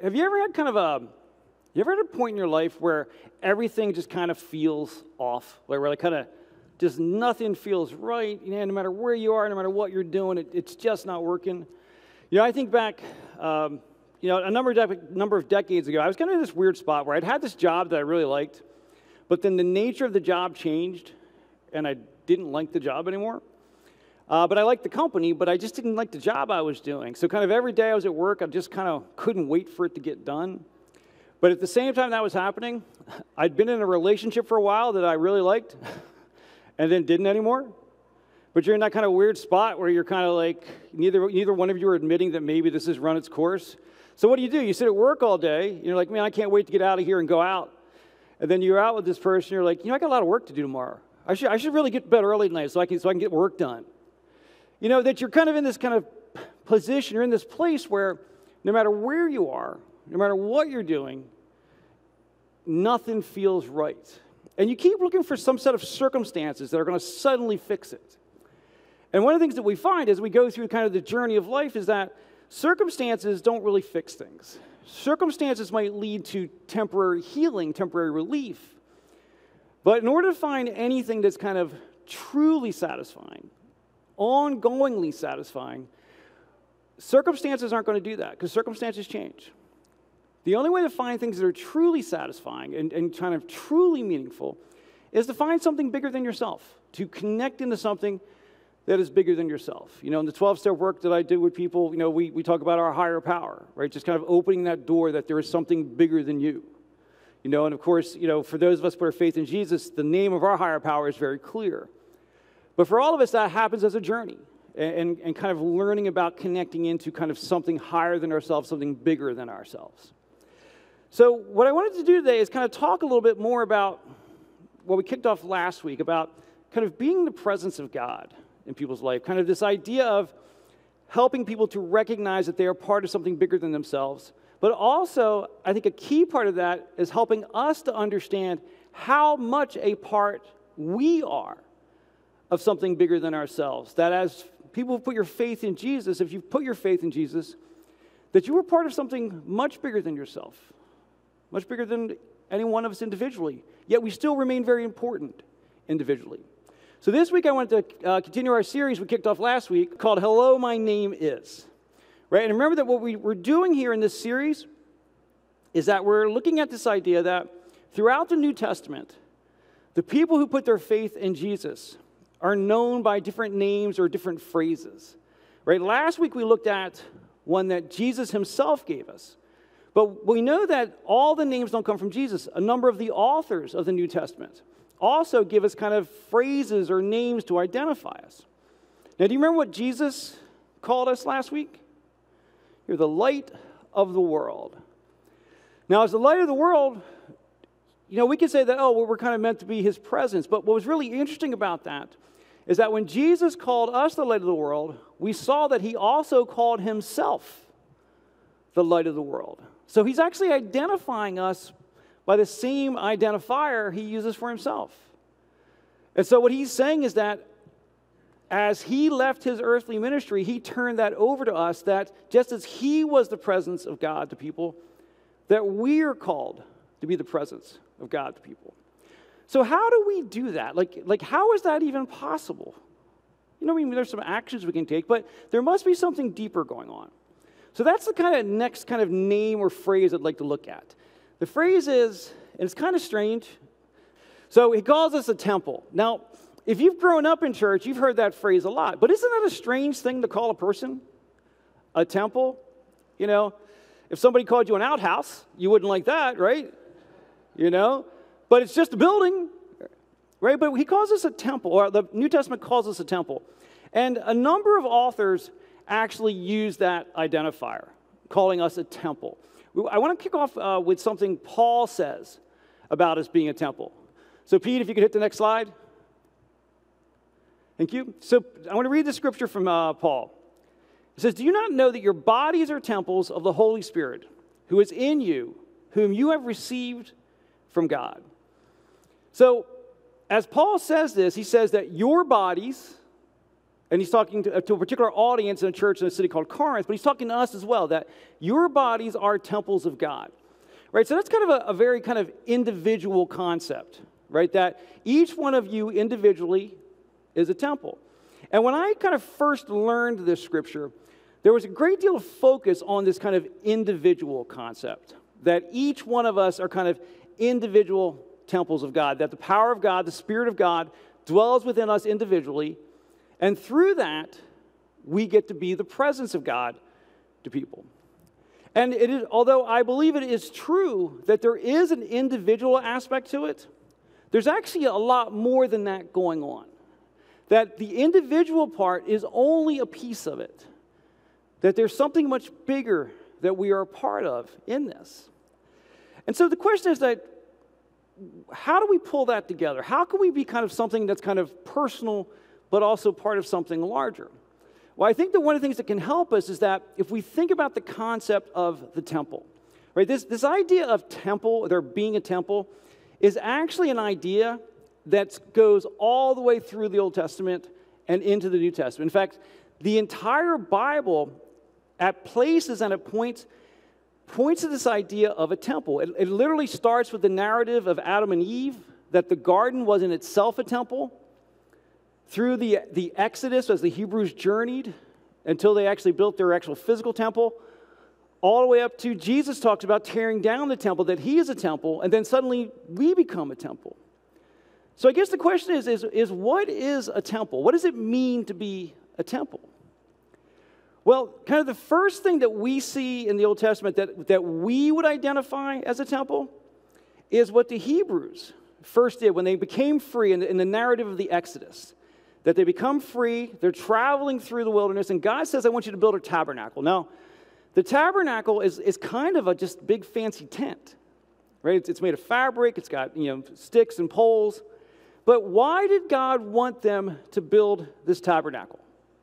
have you ever had you ever had a point in your life where everything just kind of feels off? Where like kind of just nothing feels right, no matter where you are, no matter what you're doing, it's just not working. I think back, a number of decades ago, I was kind of in this weird spot where I'd had this job that I really liked, but then the nature of the job changed, and I didn't like the job anymore. But I liked the company, but I just didn't like the job I was doing. So kind of every day I was at work, I just kind of couldn't wait for it to get done. But at the same time that was happening, I'd been in a relationship for a while that I really liked, and then didn't anymore. But you're in that kind of weird spot where you're kind of like, neither one of you are admitting that maybe this has run its course. So what do? You sit at work all day, you're like, man, I can't wait to get out of here and go out. And then you're out with this person, you're like, I got a lot of work to do tomorrow. I should really get to bed early tonight so I can get work done. That you're kind of in this kind of position, you're in this place where no matter where you are, no matter what you're doing, nothing feels right. And you keep looking for some set of circumstances that are going to suddenly fix it. And one of the things that we find as we go through kind of the journey of life is that circumstances don't really fix things. Circumstances might lead to temporary healing, temporary relief. But in order to find anything that's kind of truly satisfying, ongoingly satisfying, circumstances aren't going to do that because circumstances change. The only way to find things that are truly satisfying and kind of truly meaningful is to find something bigger than yourself, to connect into something that is bigger than yourself. In the 12-step work that I do with people, we talk about our higher power, right? Just kind of opening that door that there is something bigger than you. And of course, for those of us who put our faith in Jesus, the name of our higher power is very clear. But for all of us, that happens as a journey and kind of learning about connecting into kind of something higher than ourselves, something bigger than ourselves. So what I wanted to do today is kind of talk a little bit more about what we kicked off last week, about kind of being the presence of God in people's life, kind of this idea of helping people to recognize that they are part of something bigger than themselves. But also, I think a key part of that is helping us to understand how much a part we are of something bigger than ourselves. That as people who put your faith in Jesus, if you've put your faith in Jesus, that you are part of something much bigger than yourself, much bigger than any one of us individually, yet we still remain very important individually. So this week I want to continue our series we kicked off last week called Hello, My Name Is. Right? And remember that what we're doing here in this series is that we're looking at this idea that throughout the New Testament, the people who put their faith in Jesus are known by different names or different phrases. Right? Last week we looked at one that Jesus himself gave us. But we know that all the names don't come from Jesus. A number of the authors of the New Testament also give us kind of phrases or names to identify us. Now, do you remember what Jesus called us last week? You're the light of the world. Now, as the light of the world, we can say that, we're kind of meant to be his presence. But what was really interesting about that is that when Jesus called us the light of the world, we saw that he also called himself the light of the world. So he's actually identifying us by the same identifier he uses for himself. And so what he's saying is that as he left his earthly ministry, he turned that over to us, that just as he was the presence of God to people, that we are called to be the presence of God to people. So how do we do that? Like how is that even possible? There's some actions we can take, but there must be something deeper going on. So that's the kind of next kind of name or phrase I'd like to look at. The phrase is, and it's kind of strange, so he calls us a temple. Now, if you've grown up in church, you've heard that phrase a lot, but isn't that a strange thing to call a person? A temple? If somebody called you an outhouse, you wouldn't like that, right? But it's just a building, right? But he calls us a temple, or the New Testament calls us a temple. And a number of authors actually use that identifier, calling us a temple. I want to kick off with something Paul says about us being a temple. So Pete, if you could hit the next slide. Thank you. So I want to read the scripture from Paul. It says, "Do you not know that your bodies are temples of the Holy Spirit, who is in you, whom you have received from God?" So as Paul says this, he says that your bodies And he's talking to a particular audience in a church in a city called Corinth, but he's talking to us as well, that your bodies are temples of God. Right? So that's kind of a very kind of individual concept, right? That each one of you individually is a temple. And when I kind of first learned this scripture, there was a great deal of focus on this kind of individual concept, that each one of us are kind of individual temples of God, that the power of God, the Spirit of God, dwells within us individually, and through that, we get to be the presence of God to people. And it is, although I believe it is true that there is an individual aspect to it, there's actually a lot more than that going on. That the individual part is only a piece of it. That there's something much bigger that we are a part of in this. And so the question is that, how do we pull that together? How can we be kind of something that's kind of personal, but also part of something larger? Well, I think that one of the things that can help us is that if we think about the concept of the temple, right? This idea of temple, there being a temple, is actually an idea that goes all the way through the Old Testament and into the New Testament. In fact, the entire Bible, at places and at points to this idea of a temple. It literally starts with the narrative of Adam and Eve, that the garden was in itself a temple. Through the Exodus, as the Hebrews journeyed, until they actually built their actual physical temple, all the way up to Jesus talks about tearing down the temple, that he is a temple, and then suddenly we become a temple. So I guess the question is what is a temple? What does it mean to be a temple? Well, kind of the first thing that we see in the Old Testament that we would identify as a temple is what the Hebrews first did when they became free in the narrative of the Exodus. That they become free, they're traveling through the wilderness, and God says, I want you to build a tabernacle. Now, the tabernacle is kind of a just big fancy tent, right? It's made of fabric, it's got, sticks and poles. But why did God want them to build this tabernacle?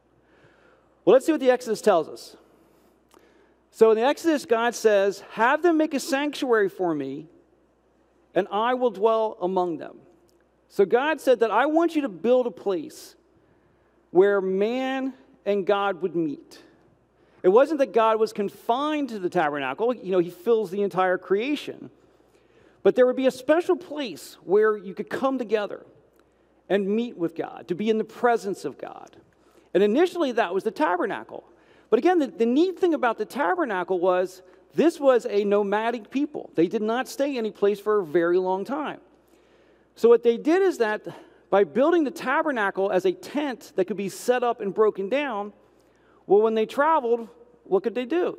Well, let's see what the Exodus tells us. So in the Exodus, God says, have them make a sanctuary for me, and I will dwell among them. So God said that I want you to build a place where man and God would meet. It wasn't that God was confined to the tabernacle. He fills the entire creation. But there would be a special place where you could come together and meet with God, to be in the presence of God. And initially that was the tabernacle. But again, the neat thing about the tabernacle was this was a nomadic people. They did not stay any place for a very long time. So what they did is that by building the tabernacle as a tent that could be set up and broken down, well, when they traveled, what could they do?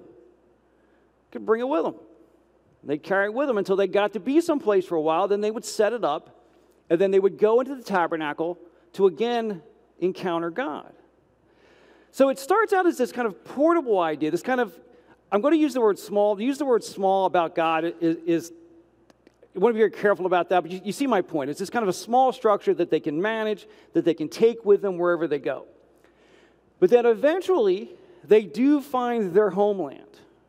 They could bring it with them. They'd carry it with them until they got to be someplace for a while. Then they would set it up, and then they would go into the tabernacle to again encounter God. So it starts out as this kind of portable idea, this kind of, I'm going to use the word small. To use the word small about God is I want to be very careful about that, but you see my point. It's this kind of a small structure that they can manage, that they can take with them wherever they go. But then eventually, they do find their homeland.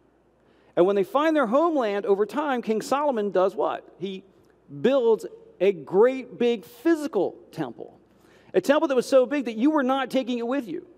And when they find their homeland, over time, King Solomon does what? He builds a great big physical temple. A temple that was so big that you were not taking it with you.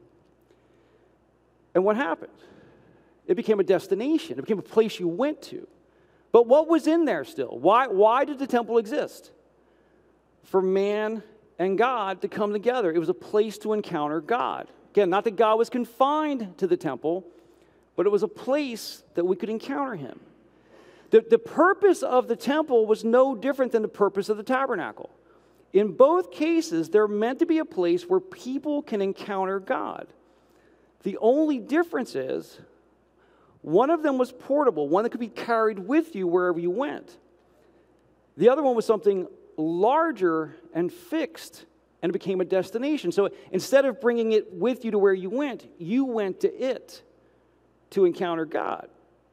And what happened? It became a destination. It became a place you went to. But what was in there still? Why did the temple exist? For man and God to come together. It was a place to encounter God. Again, not that God was confined to the temple, but it was a place that we could encounter him. The purpose of the temple was no different than the purpose of the tabernacle. In both cases, they're meant to be a place where people can encounter God. The only difference is, one of them was portable, one that could be carried with you wherever you went. The other one was something larger and fixed, and it became a destination. So instead of bringing it with you to where you went to it to encounter God.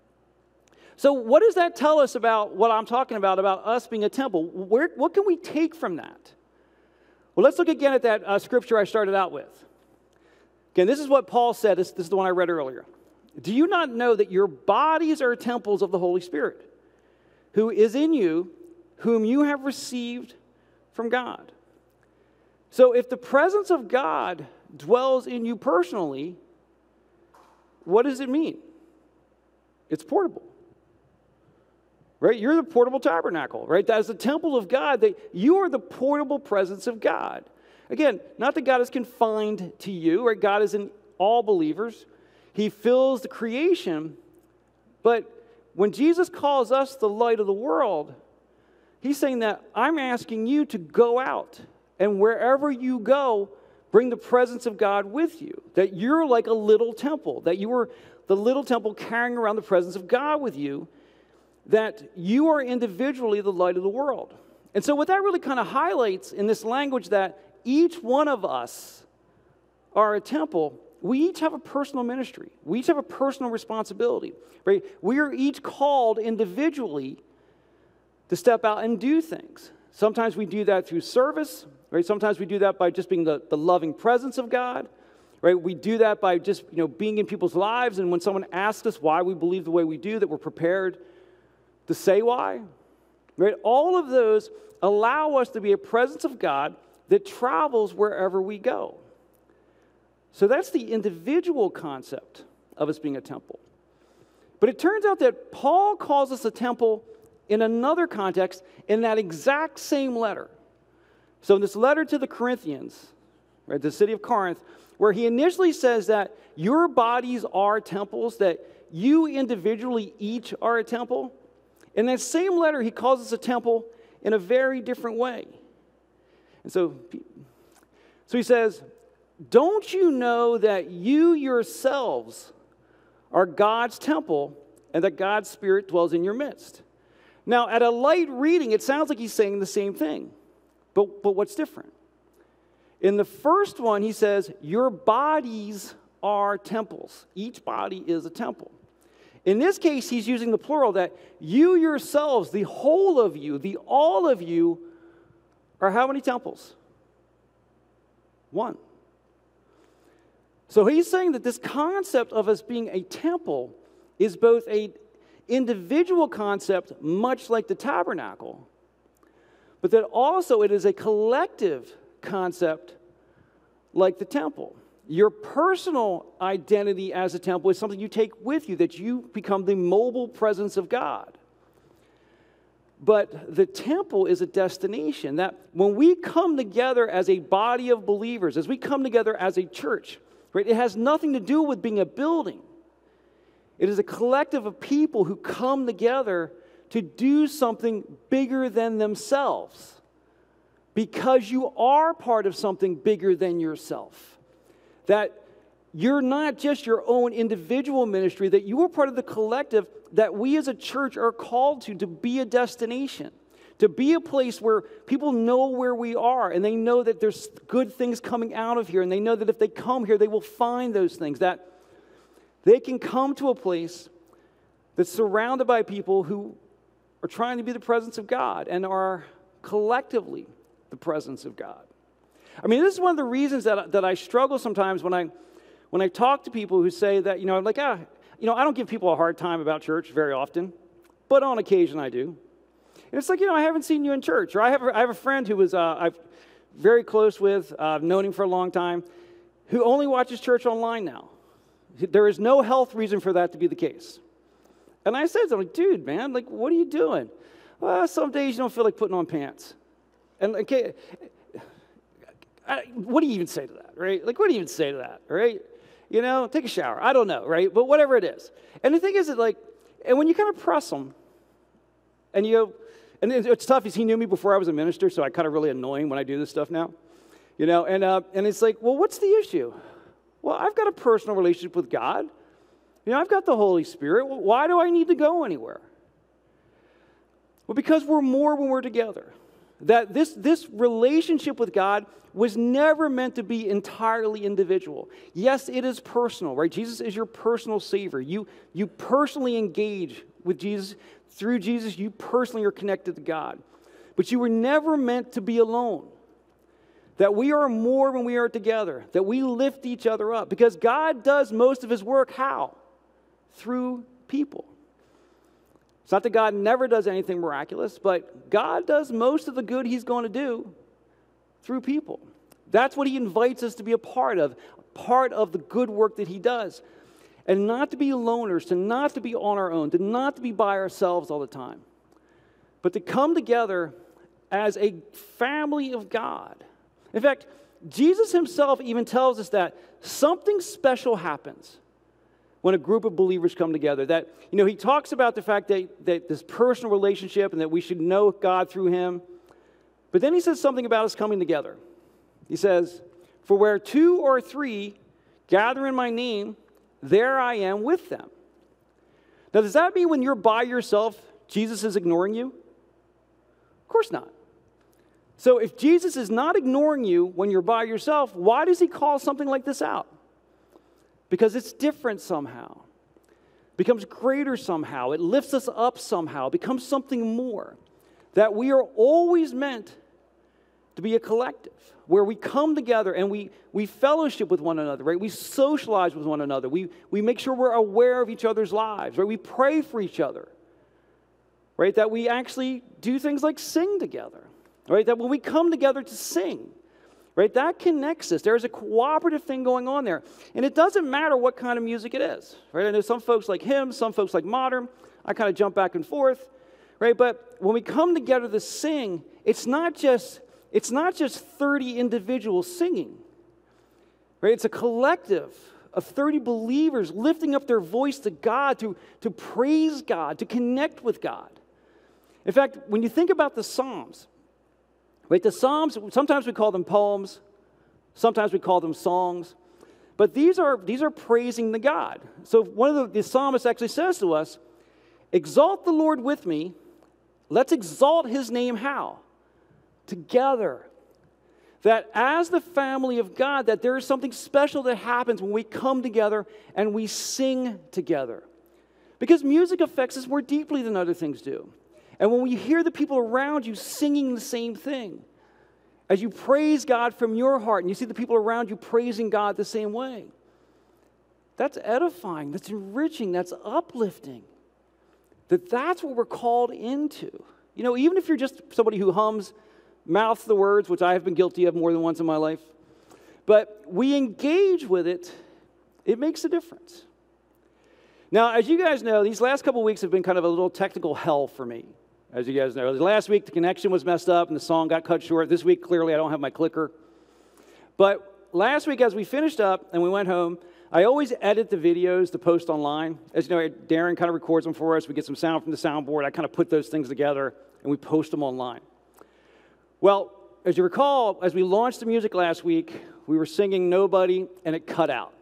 So what does that tell us about what I'm talking about us being a temple? What can we take from that? Well, let's look again at that scripture I started out with. Again, this is what Paul said. This is the one I read earlier. Do you not know that your bodies are temples of the Holy Spirit, who is in you, whom you have received from God? So if the presence of God dwells in you personally, what does it mean? It's portable. Right? You're the portable tabernacle, right? That is the temple of God, that you are the portable presence of God. Again, not that God is confined to you, right? God is in all believers. He fills the creation. But when Jesus calls us the light of the world, he's saying that I'm asking you to go out, and wherever you go, bring the presence of God with you. That you're like a little temple, that you are the little temple carrying around the presence of God with you, that you are individually the light of the world. And so what that really kind of highlights in this language, that each one of us are a temple, we each have a personal ministry. We each have a personal responsibility, right? We are each called individually to step out and do things. Sometimes we do that through service, right? Sometimes we do that by just being the loving presence of God, right? We do that by just, being in people's lives, and when someone asks us why we believe the way we do, that we're prepared to say why, right? All of those allow us to be a presence of God that travels wherever we go. So that's the individual concept of us being a temple. But it turns out that Paul calls us a temple in another context in that exact same letter. So in this letter to the Corinthians, right, the city of Corinth, where he initially says that your bodies are temples, that you individually each are a temple, in that same letter he calls us a temple in a very different way. And so he says, don't you know that you yourselves are God's temple and that God's Spirit dwells in your midst? Now, at a light reading, it sounds like he's saying the same thing. But what's different? In the first one, he says, your bodies are temples. Each body is a temple. In this case, he's using the plural, that you yourselves, the whole of you, the all of you, are how many temples? One. So he's saying that this concept of us being a temple is both an individual concept, much like the tabernacle, but that also it is a collective concept like the temple. Your personal identity as a temple is something you take with you, that you become the mobile presence of God. But the temple is a destination, that when we come together as a body of believers, as we come together as a church, right, it has nothing to do with being a building. It is a collective of people who come together to do something bigger than themselves, because you are part of something bigger than yourself. That you're not just your own individual ministry, that you are part of the collective that we as a church are called to be a destination, to be a place where people know where we are, and they know that there's good things coming out of here, and they know that if they come here, they will find those things, that they can come to a place that's surrounded by people who are trying to be the presence of God and are collectively the presence of God. I mean, this is one of the reasons that I struggle sometimes when I talk to people who say that, I don't give people a hard time about church very often, but on occasion I do. And it's like, I haven't seen you in church. Or I have a friend who was I'm very close with, I've known him for a long time, who only watches church online now. There is no health reason for that to be the case. And I said to him, dude, man, what are you doing? Well, some days you don't feel like putting on pants. And okay, what do you even say to that, right? What do you even say to that, right? Take a shower. I don't know, right? But whatever it is. And the thing is that and when you kind of press them, and and it's tough because he knew me before I was a minister, so I kind of really annoy him when I do this stuff now, and it's like, well, what's the issue? Well, I've got a personal relationship with God. I've got the Holy Spirit. Well, why do I need to go anywhere? Well, because we're more when we're together. That this relationship with God was never meant to be entirely individual. Yes, it is personal, right? Jesus is your personal Savior. You personally engage with Jesus. Through Jesus, you personally are connected to God. But you were never meant to be alone. That we are more when we are together. That we lift each other up. Because God does most of his work how? Through people. It's not that God never does anything miraculous, but God does most of the good he's going to do through people. That's what he invites us to be a part of the good work that he does. And not to be loners, to not to be on our own, to not to be by ourselves all the time, but to come together as a family of God. In fact, Jesus himself even tells us that something special happens when a group of believers come together. That, he talks about the fact that this personal relationship and that we should know God through him. But then he says something about us coming together. He says, "For where 2 or 3 gather in my name, there I am with them." Now, does that mean when you're by yourself, Jesus is ignoring you? Of course not. So if Jesus is not ignoring you when you're by yourself, why does he call something like this out? Because it's different somehow. It becomes greater somehow. It lifts us up somehow. It becomes something more. That we are always meant to be a collective, where we come together and we fellowship with one another, right? We socialize with one another. We make sure we're aware of each other's lives, right? We pray for each other, right? That we actually do things like sing together, right? That when we come together to sing, right, that connects us. There's a cooperative thing going on there. And it doesn't matter what kind of music it is, right? I know some folks like hymns, some folks like modern. I kind of jump back and forth, right? But when we come together to sing, it's not just 30 individuals singing, right? It's a collective of 30 believers lifting up their voice to God, to praise God, to connect with God. In fact, when you think about the Psalms, right, the Psalms, sometimes we call them poems, sometimes we call them songs, but these are praising the God. So one of the psalmist actually says to us, "Exalt the Lord with me, let's exalt his name." How? Together. That as the family of God, that there is something special that happens when we come together and we sing together. Because music affects us more deeply than other things do. And when you hear the people around you singing the same thing, as you praise God from your heart and you see the people around you praising God the same way, that's edifying, that's enriching, that's uplifting. That's what we're called into. Even if you're just somebody who hums, mouths the words, which I have been guilty of more than once in my life, but we engage with it, it makes a difference. Now, as you guys know, these last couple of weeks have been kind of a little technical hell for me. As you guys know, last week the connection was messed up and the song got cut short. This week, clearly, I don't have my clicker. But last week, as we finished up and we went home, I always edit the videos to post online. As you know, Darren kind of records them for us. We get some sound from the soundboard. I kind of put those things together and we post them online. Well, as you recall, as we launched the music last week, we were singing "Nobody" and it cut out.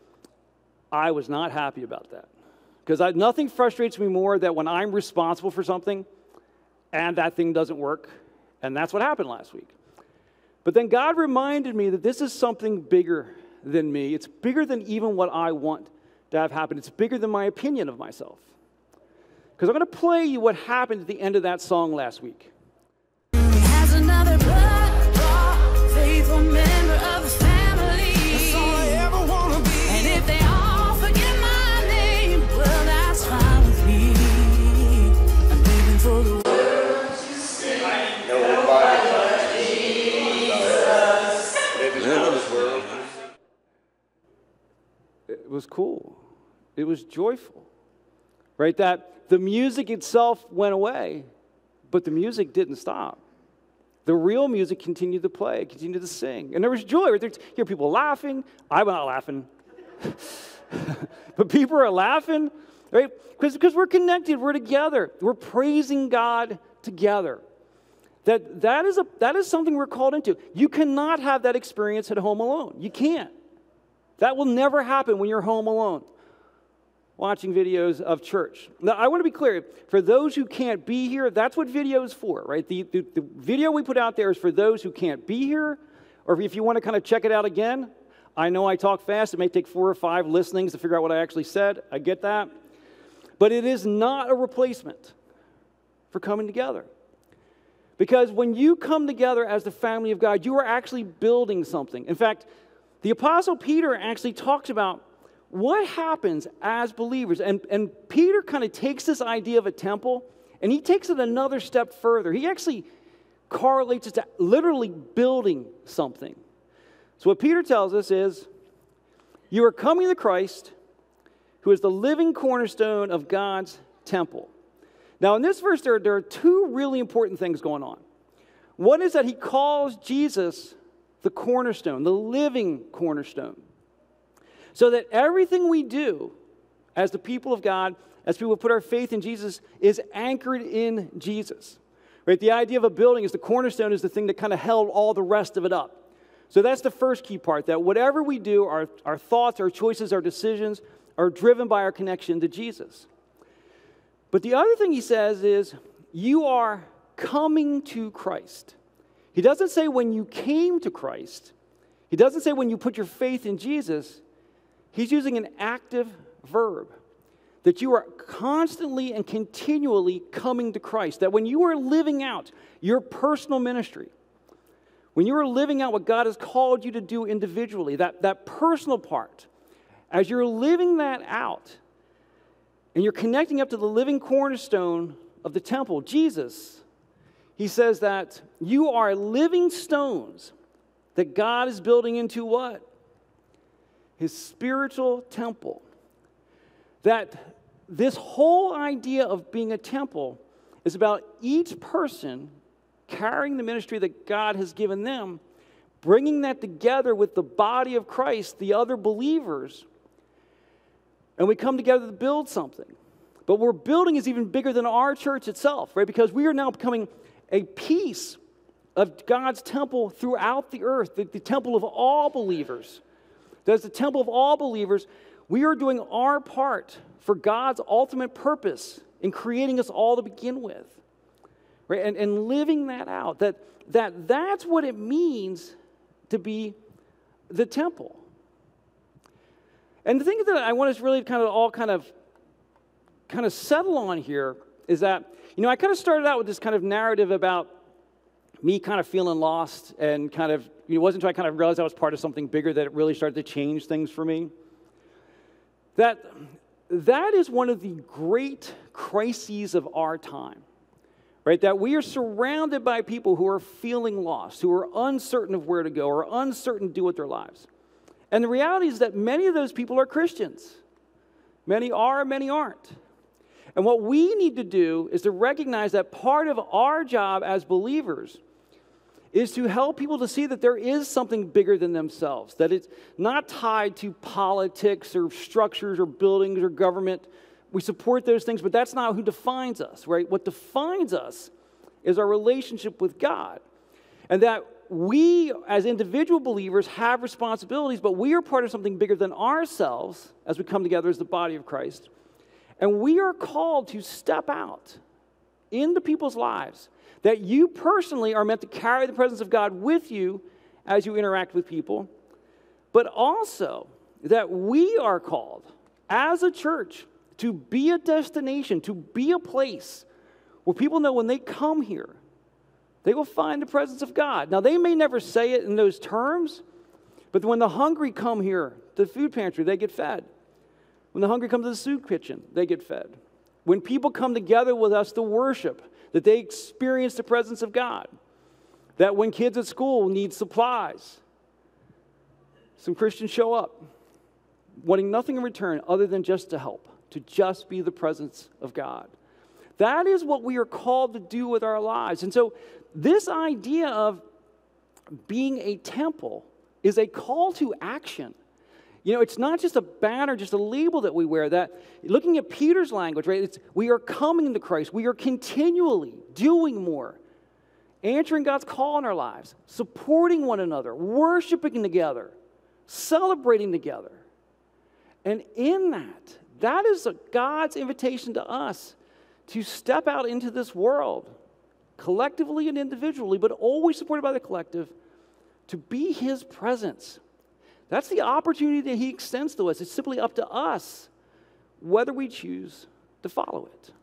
I was not happy about that. Because nothing frustrates me more than when I'm responsible for something and that thing doesn't work. And that's what happened last week. But then God reminded me that this is something bigger than me. It's bigger than even what I want to have happen. It's bigger than my opinion of myself. Because I'm going to play you what happened at the end of that song last week. As another blood-bought, faithful member of the family. That's all I ever want to be. And if they all forget my name, well, that's fine with me. I'm living for the world you sing. It was cool. It was joyful. Right? That the music itself went away, but the music didn't stop. The real music continued to play, continued to sing. And there was joy. Right? You hear people laughing. I'm not laughing. But people are laughing, right? Because we're connected. We're together. We're praising God together. That is something we're called into. You cannot have that experience at home alone. You can't. That will never happen when you're home alone, watching videos of church. Now, I want to be clear. For those who can't be here, that's what video is for, right? The video we put out there is for those who can't be here, or if you want to kind of check it out again. I know I talk fast. It may take 4 or 5 listenings to figure out what I actually said. I get that. But it is not a replacement for coming together. Because when you come together as the family of God, you are actually building something. In fact, the Apostle Peter actually talks about what happens as believers. And Peter kind of takes this idea of a temple, and he takes it another step further. He actually correlates it to literally building something. So what Peter tells us is, you are coming to Christ, who is the living cornerstone of God's temple. Now, in this verse, there are two really important things going on. One is that he calls Jesus the cornerstone, the living cornerstone. So that everything we do as the people of God, as people who put our faith in Jesus, is anchored in Jesus. Right? The idea of a building is the cornerstone is the thing that kind of held all the rest of it up. So that's the first key part, that whatever we do, our thoughts, our choices, our decisions are driven by our connection to Jesus. But the other thing he says is, you are coming to Christ. He doesn't say when you came to Christ. He doesn't say when you put your faith in Jesus. He's using an active verb, that you are constantly and continually coming to Christ. That when you are living out your personal ministry, when you are living out what God has called you to do individually, that personal part, as you're living that out, and you're connecting up to the living cornerstone of the temple, Jesus, he says that you are living stones that God is building into what? His spiritual temple. That this whole idea of being a temple is about each person carrying the ministry that God has given them, bringing that together with the body of Christ, the other believers, and we come together to build something. But what we're building is even bigger than our church itself, right? Because we are now becoming a piece of God's temple throughout the earth, the temple of all believers. As the temple of all believers, we are doing our part for God's ultimate purpose in creating us all to begin with. Right? And living that out, that's what it means to be the temple. And the thing that I want us to really kind of settle on here is that, I kind of started out with this kind of narrative about me kind of feeling lost and kind of, it wasn't until I kind of realized I was part of something bigger that it really started to change things for me. That is one of the great crises of our time. Right, that we are surrounded by people who are feeling lost, who are uncertain of where to go, or uncertain to do with their lives. And the reality is that many of those people are Christians. Many are, many aren't. And what we need to do is to recognize that part of our job as believers is to help people to see that there is something bigger than themselves, that it's not tied to politics or structures or buildings or government. We support those things, but that's not who defines us, right? What defines us is our relationship with God. And that we, as individual believers, have responsibilities, but we are part of something bigger than ourselves as we come together as the body of Christ. And we are called to step out into people's lives, that you personally are meant to carry the presence of God with you as you interact with people, but also that we are called as a church to be a destination, to be a place where people know when they come here, they will find the presence of God. Now, they may never say it in those terms, but when the hungry come here to the food pantry, they get fed. When the hungry come to the soup kitchen, they get fed. When people come together with us to worship, that they experience the presence of God. That when kids at school need supplies, some Christians show up, wanting nothing in return other than just to help, to just be the presence of God. That is what we are called to do with our lives. And so this idea of being a temple is a call to action. It's not just a banner, just a label that we wear. That, looking at Peter's language, right? We are coming to Christ. We are continually doing more, answering God's call in our lives, supporting one another, worshiping together, celebrating together. And in that is God's invitation to us to step out into this world, collectively and individually, but always supported by the collective, to be His presence. That's the opportunity that He extends to us. It's simply up to us whether we choose to follow it.